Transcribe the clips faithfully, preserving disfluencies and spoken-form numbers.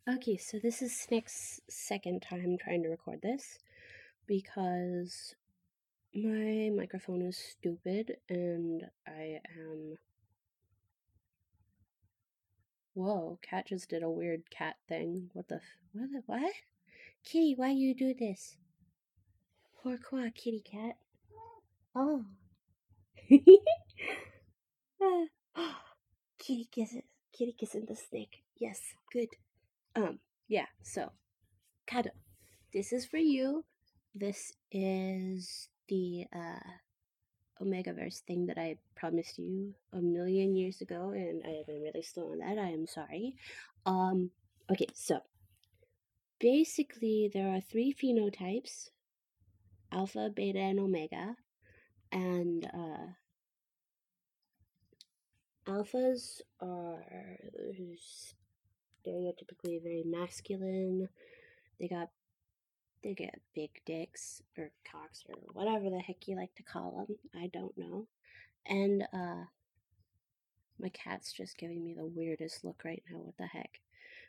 Okay, so this is Snick's second time trying to record this because my microphone is stupid and I am. Whoa, cat just did a weird cat thing. What the? F- what? The, what? Kitty, why you do this? Pourquoi, kitty cat? Oh. Kitty kisses. Kitty kissing the snake. Yes, good. Um, yeah, so, Kado, this is for you. This is the, uh, Omegaverse thing that I promised you a million years ago, and I have been really slow on that. I am sorry. Um, okay, so basically, there are three phenotypes: alpha, beta, and omega. And uh, alphas are stereotypically very masculine. They got they get big dicks or cocks or whatever the heck you like to call them. I don't know. And uh, my cat's just giving me the weirdest look right now. What the heck?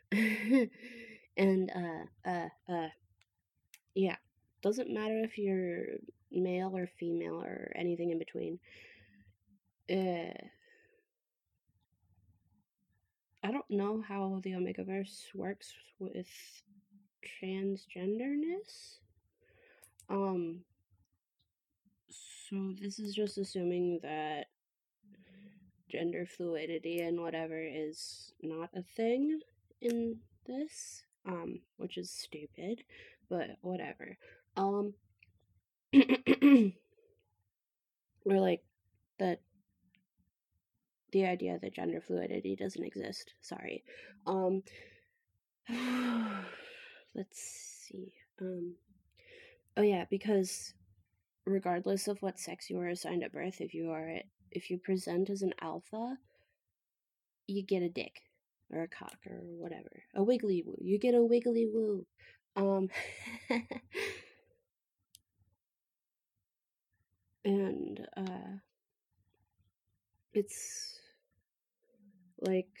and uh, uh, uh, yeah, doesn't matter if you're male or female or anything in between. Uh, I don't know how the Omegaverse works with transgenderness. Um, so this is just assuming that gender fluidity and whatever is not a thing in this, um, which is stupid, but whatever. Um, or like that the idea that gender fluidity doesn't exist. Sorry. Um, let's see. Um, oh yeah, because regardless of what sex you are assigned at birth, if you are if you present as an alpha, you get a dick or a cock or whatever, a wiggly woo. You get a wiggly woo. Um, and uh, it's like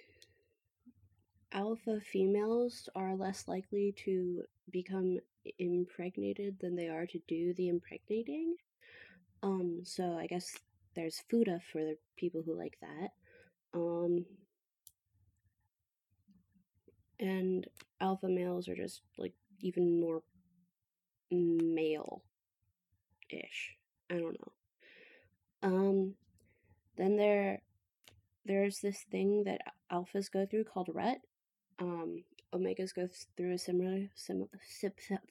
alpha females are less likely to become impregnated than they are to do the impregnating. Um, so I guess there's FUTA for the people who like that. Um, and alpha males are just like even more male ish. I don't know. Um, then there there's this thing that alphas go through called rut. Um, omegas go through a similar sim, sip, sip,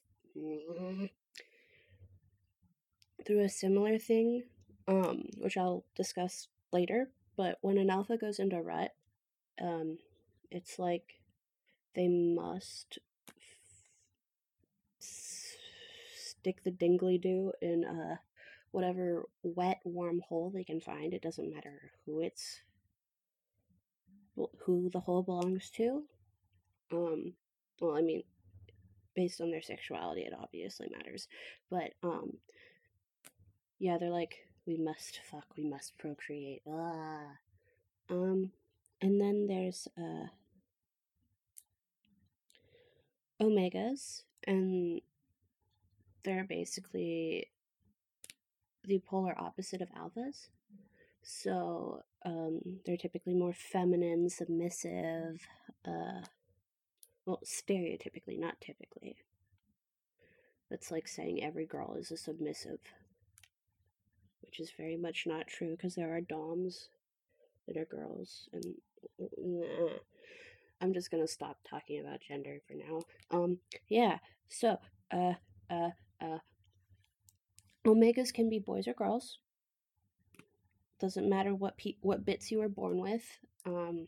through a similar thing, um, which I'll discuss later. But when an alpha goes into rut, um, it's like they must f- stick the dingly do in uh whatever wet warm hole they can find. It doesn't matter who it's who the hole belongs to. Um, well, I mean, based on their sexuality, it obviously matters. But um, yeah, they're like, we must fuck, we must procreate. Ah. Um, and then there's uh omegas, and they're basically the polar opposite of alphas. So um, they're typically more feminine, submissive. Uh, well, stereotypically, not typically. That's like saying every girl is a submissive, which is very much not true because there are doms that are girls, and nah. I'm just gonna stop talking about gender for now. Um, yeah. So, uh, uh, uh, omegas can be boys or girls. Doesn't matter what pe- what bits you were born with. Um,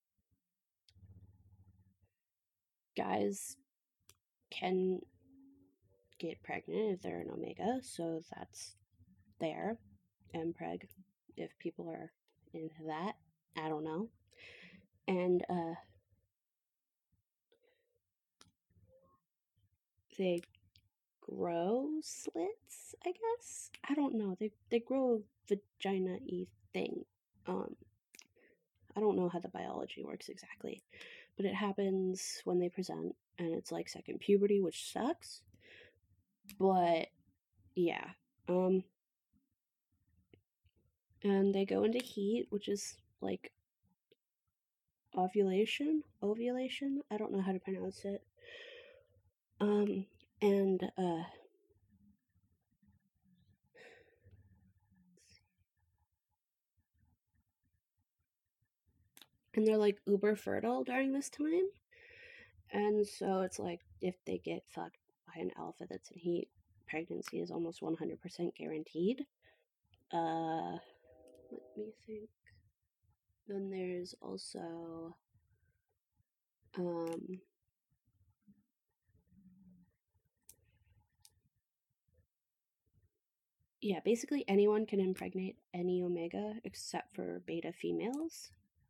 guys can get pregnant if they're an omega, so that's there. Mpreg, if people are into that. I don't know. And uh, they grow slits, I guess. I don't know. They they grow a vagina-y thing. Um, I don't know how the biology works exactly, but it happens when they present, and it's like second puberty, which sucks. But yeah, um, and they go into heat, which is like ovulation, ovulation. I don't know how to pronounce it. Um, and uh, and they're like uber fertile during this time. And so it's like if they get fucked by an alpha that's in heat, pregnancy is almost one hundred percent guaranteed. Uh, let me think. Then there's also um yeah, basically anyone can impregnate any omega except for beta females.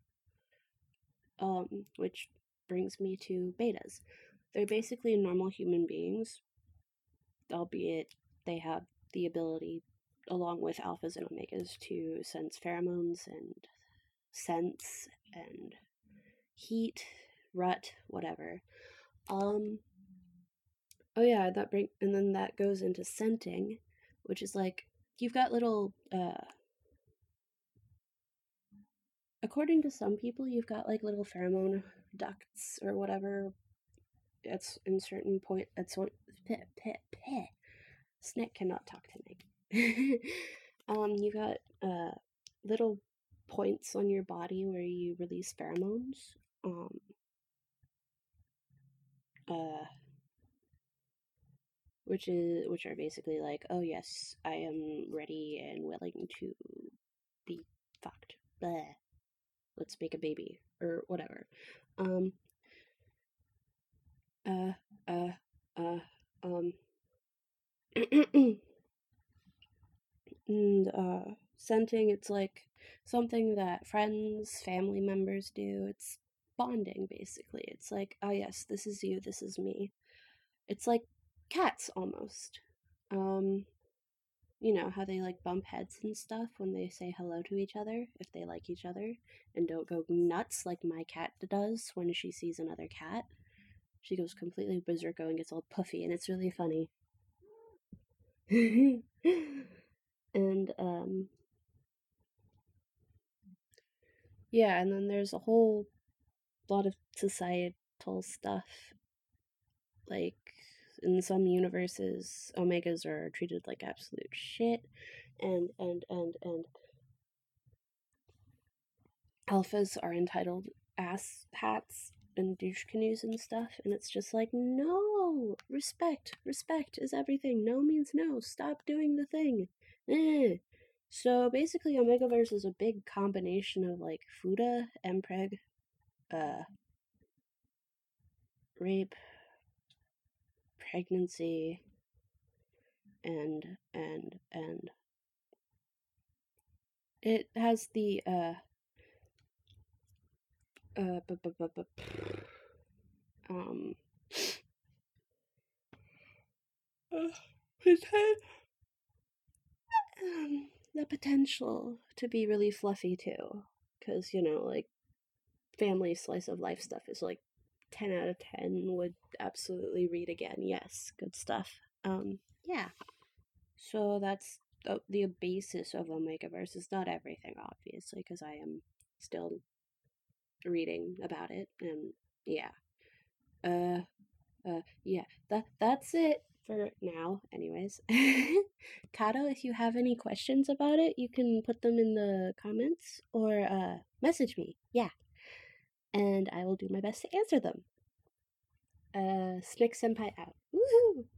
Um, which brings me to betas. They're basically normal human beings, albeit they have the ability, along with alphas and omegas, to sense pheromones and scents and heat, rut, whatever. Um, oh yeah, that bring and then that goes into scenting, which is like you've got little. Uh, according to some people, you've got like little pheromone ducts or whatever. It's in certain point. It's what. Peh, peh, peh. Snick cannot talk tonight. um, you got uh, little points on your body where you release pheromones. Um, uh, which is which are basically like, oh yes, I am ready and willing to be fucked. Bleh. Let's make a baby or whatever. Um. Uh. Uh. Uh. Um. and uh, scenting, it's like something that friends, family members do. It's bonding, basically. It's like, oh yes, this is you, this is me. It's like cats almost. Um, you know how they like bump heads and stuff when they say hello to each other if they like each other, and don't go nuts like my cat does when she sees another cat. She goes completely berserko and gets all puffy, and it's really funny. and um yeah, and then there's a whole lot of societal stuff. Like, in some universes, omegas are treated like absolute shit, and, and, and, and alphas are entitled ass hats and douche canoes and stuff, and it's just like, no! Respect! Respect is everything. No means no. Stop doing the thing. Eh. So basically, Omegaverse is a big combination of like Fuda, Mpreg, uh, rape, pregnancy, and and and it has the uh uh bu- bu- bu- bu- um uh, um the potential to be really fluffy too, because you know, like, family slice of life stuff is like ten out of ten would absolutely read again. Yes, good stuff. Um yeah, so that's the, the basis of Omegaverse. Is not everything, obviously, because I am still reading about it, and yeah. Uh uh yeah, that that's it for now, anyways. Kato, if you have any questions about it, you can put them in the comments or uh message me. Yeah. And I will do my best to answer them. Uh Snick Senpai out. Woohoo!